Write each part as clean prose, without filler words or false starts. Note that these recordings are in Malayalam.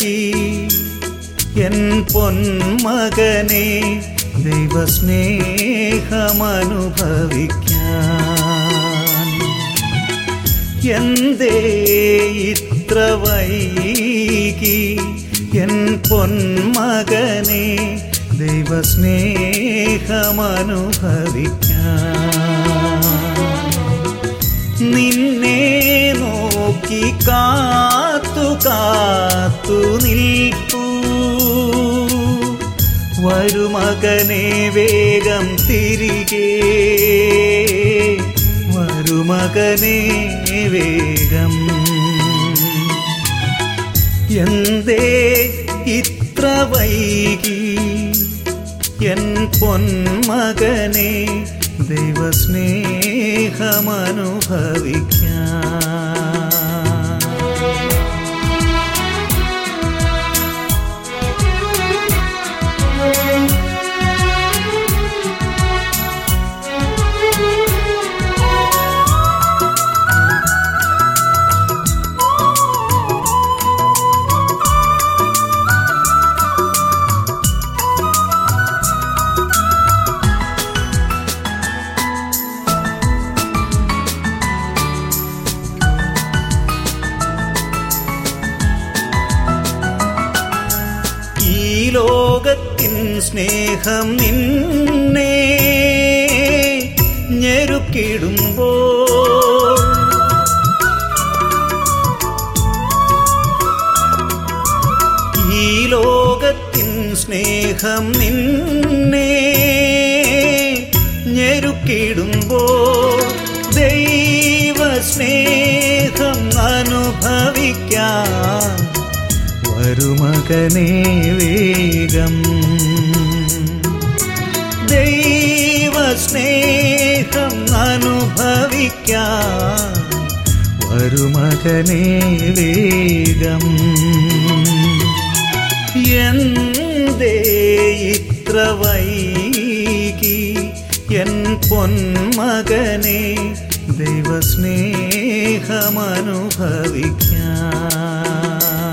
വൈകി എൻ പൊന്മകനെ ദൈവസ്നേഹമനുഭവിക്കാൻ. എന്തേ ഇത്ര വൈകി എൻ പൊന്മകനെ ദൈവസ്നേഹമനുഭവിക്കാൻ. നിന്നെ നോക്കി കാത്തു കാത്തു നിൽപ്പൂ. വരുമകനെ വേഗം തിരികെ, വരുമകനെ വേഗം. എന്തേ ഇത്ര വൈകി എൻ പൊന്മകനെ ദൈവസ്നേഹമനുഭവിക്കാൻ. ലോകത്തിൻ സ്നേഹം നിന്നെ ഞെരുക്കിടുമ്പോൾ, ഈ ലോകത്തിൻ സ്നേഹം നിന്നെ ഞെരുക്കിടുമ്പോൾ, ദൈവസ്നേഹം അനുഭവിക്കാൻ വരുമകനെ വേഗം. ദൈവസ്നേഹം അനുഭവിക്കാൻ വരുമകനെ വേഗം. എന്തേ ഇത്ര വൈകി എൻ പൊന്മകനെ ദൈവസ്നേഹമനുഭവിക്കാൻ.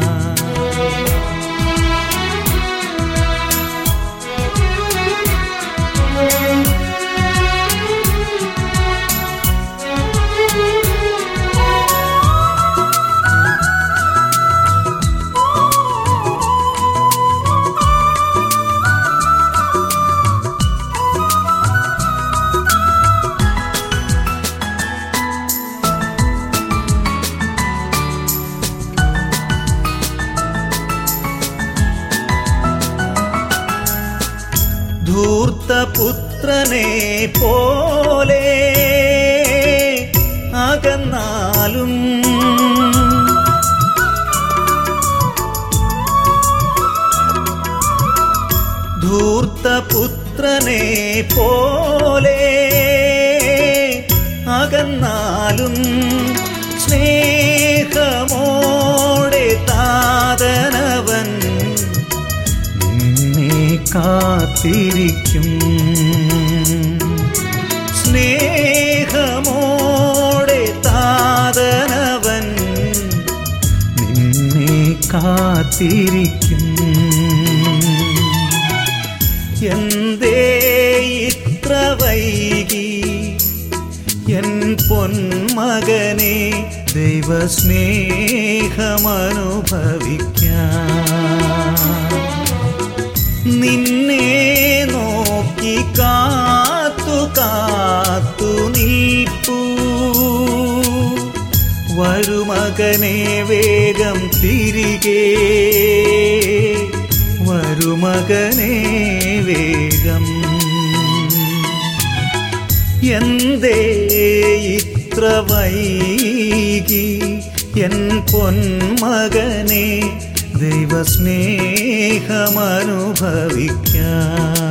ധൂർത്തപുത്രനെ പോലെ അകന്നാലും, ധൂർത്തപുത്രനെ പോലെ അകന്നാലും, സ്നേഹമോടെ താതനവൻ കാത്തിരിക്കും. സ്നേഹമോടെ താതനവൻ നിന്നെ കാത്തിരിക്കും. എന്തേ ഇത്ര വൈകി എൻ പൊന്മകനെ ദൈവസ്നേഹമനുഭവിക്കാൻ. നിന്നെ നോക്കി കാത്തു കാത്തു നിൽപ്പൂ. വരുമകനെ വേഗം തിരികെ, വരുമകനെ വേഗം. എന്തേ ഇത്ര വൈകി എൻ പൊന്മകനെ ദൈവസ്നേഹമനുഭവിക്കാൻ.